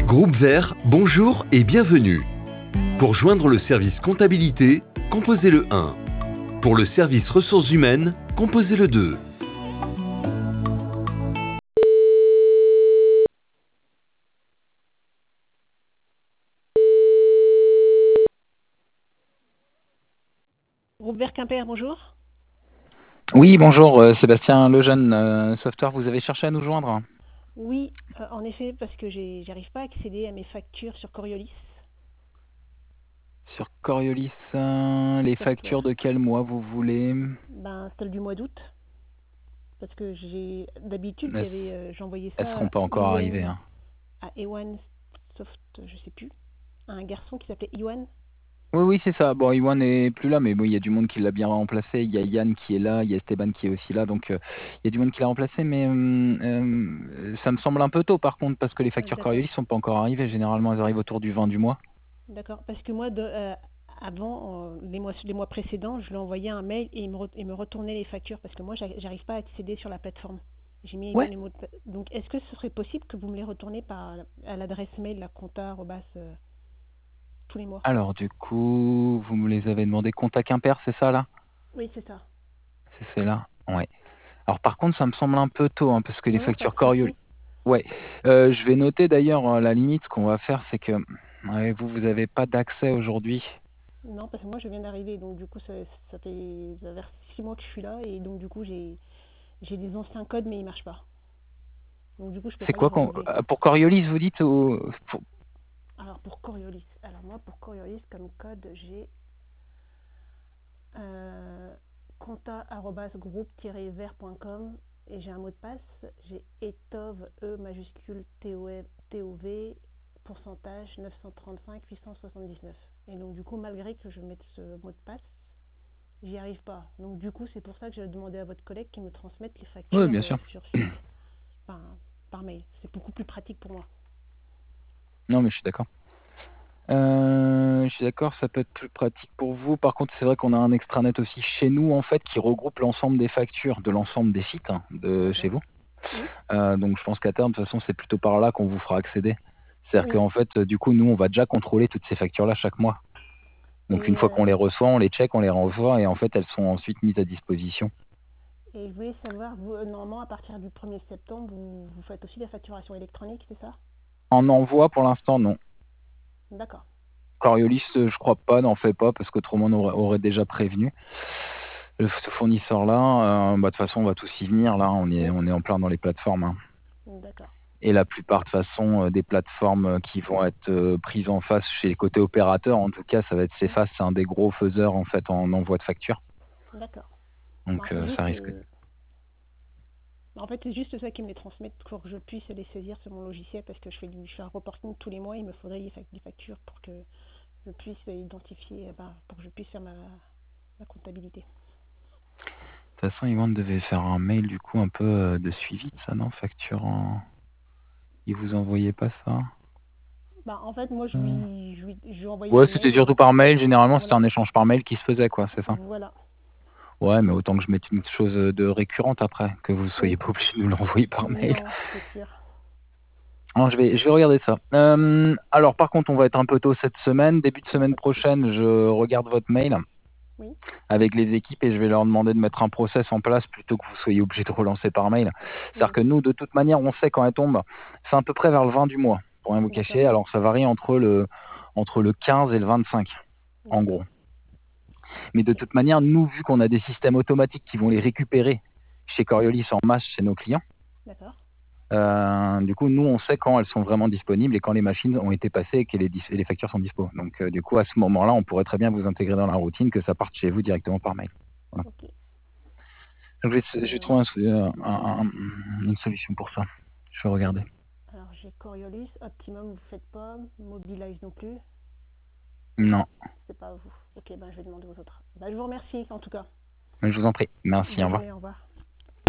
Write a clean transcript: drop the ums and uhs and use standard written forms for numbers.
Groupe Vert, bonjour et bienvenue. Pour joindre le service comptabilité, composez le 1. Pour le service ressources humaines, composez le 2. Groupe Vert Quimper, bonjour. Oui, bonjour, Sébastien Lejeune, Software, vous avez cherché à nous joindre? Oui, en effet, parce que j'arrive pas à accéder à mes factures sur Coriolis Sur Coriolis, les factures Software. de quel mois vous voulez? Ben, celle du mois d'août, parce que d'habitude, j'envoyais Elles ça seront pas encore arrivées, hein. à Ewan Soft, je sais plus, à un garçon qui s'appelait Ewan. Oui, c'est ça. Bon, Iwan n'est plus là, mais bon, il y a du monde qui l'a bien remplacé. Il y a Yann qui est là, il y a Esteban qui est aussi là, donc il y a du monde qui l'a remplacé, mais ça me semble un peu tôt par contre, parce que les factures D'accord, Coriolis sont pas encore arrivées. Généralement, elles arrivent autour du 20 du mois. d'accord, parce que moi, avant, les mois précédents, je lui envoyais un mail et il me retournait les factures, parce que moi, j'arrive pas à accéder sur la plateforme. J'ai mis Ouais. les mots de Donc, est-ce que ce serait possible que vous me les retournez à l'adresse mail, la compta, tous les mois? Alors, du coup, vous me les avez demandé compte Quimper, c'est ça là? Oui, c'est ça. C'est là? Ouais. Alors par contre, ça me semble un peu tôt, hein, parce que les Non, non, pas factures de Coriolis. souci. Ouais, je vais noter d'ailleurs, à la limite, ce qu'on va faire, c'est que ouais, vous avez pas d'accès aujourd'hui. Non, parce que moi, je viens d'arriver, donc du coup, ça fait 6 mois que je suis là, et donc du coup, j'ai des anciens codes, mais ils marchent pas. Donc du coup, je peux C'est pas les quoi renouveler. pour Coriolis, vous dites Alors pour Coriolis, pour Coriolis, comme code, j'ai euh, compta@groupe-vert.com et j'ai un mot de passe. J'ai etov, E majuscule TOV, pourcentage 935 879. Et donc du coup, malgré que je mette ce mot de passe, j'y arrive pas. Donc du coup, c'est pour ça que j'ai demandé à votre collègue qui me transmette les Oui, factures bien sûr. sur site, enfin, par mail. C'est beaucoup plus pratique pour moi. Non, mais je suis d'accord. Je suis d'accord, ça peut être plus pratique pour vous. Par contre, c'est vrai qu'on a un extranet aussi chez nous, en fait, qui regroupe l'ensemble des factures de l'ensemble des sites, hein, de chez D'accord. vous. Oui. Donc je pense qu'à terme, de toute façon, c'est plutôt par là qu'on vous fera accéder. C'est-à-dire Oui. qu'en fait, du coup, nous, on va déjà contrôler toutes ces factures-là chaque mois. Donc une Et, fois qu'on les reçoit, on les check, on les renvoie et en fait, elles sont ensuite mises à disposition. et je voulais savoir, vous, normalement, à partir du 1er septembre, vous faites aussi la facturation électronique, c'est ça? En envoi, pour l'instant, non. D'accord. Coriolis, je crois pas, n'en fait pas, parce qu'autrement on aurait déjà prévenu. Ce fournisseur-là, de toute façon, on va tous y venir, là, Oui. on est en plein dans les plateformes, hein. D'accord. Et la plupart, de toute façon, des plateformes qui vont être prises en face chez les côtés opérateurs, en tout cas, ça va être Oui. Cefas, c'est un des gros faiseurs, en fait, en envoi de factures. D'accord. Donc, Ben, c'est ça juste, risque. en fait, c'est juste ça qui me les transmettent pour que je puisse les saisir sur mon logiciel parce que je fais un reporting tous les mois. Il me faudrait des factures pour que je puisse identifier, pour que je puisse faire ma comptabilité. De toute façon, Yvan devait faire un mail, du coup, un peu de suivi de ça, non? Facture en... Il vous envoyait pas ça? Bah, en fait, moi, Euh, je lui ai envoyé Ouais, un c'était mail. surtout par mail. Généralement, c'était Voilà. un échange par mail qui se faisait, quoi, c'est ça? Voilà. Ouais, mais autant que je mette une chose de récurrente après, que vous soyez Oui. pas obligé de nous l'envoyer par mail. Non, c'est sûr. Non, je vais regarder ça. Alors, par contre, on va être un peu tôt cette semaine. Début de Il n'y a semaine pas de souci. prochaine, je regarde votre mail Oui. avec les équipes et je vais leur demander de mettre un process en place plutôt que vous soyez obligé de relancer par mail. C'est-à-dire Oui. que nous, de toute manière, on sait quand elle tombe. C'est à peu près vers le 20 du mois, pour rien vous D'accord. cacher. Alors, ça varie entre le 15 et le 25, en D'accord. gros. Mais de Ok. toute manière, nous, vu qu'on a des systèmes automatiques qui vont les récupérer chez Coriolis en masse chez nos clients, D'accord. du coup, nous, on sait quand elles sont vraiment disponibles et quand les machines ont été passées et que les factures sont dispo. Donc, du coup, à ce moment-là, on pourrait très bien vous intégrer dans la routine, que ça parte chez vous directement par mail. Voilà. Ok. Donc, je vais trouver une solution pour ça. Je vais regarder. Alors, j'ai Coriolis, Optimum, vous faites pas, Mobilize non plus. Non, C'est pas vous. Ok, ben je vais demander aux autres. Ben, je vous remercie en tout cas. mais je vous en prie. Merci, au Bonne revoir. journée, au revoir.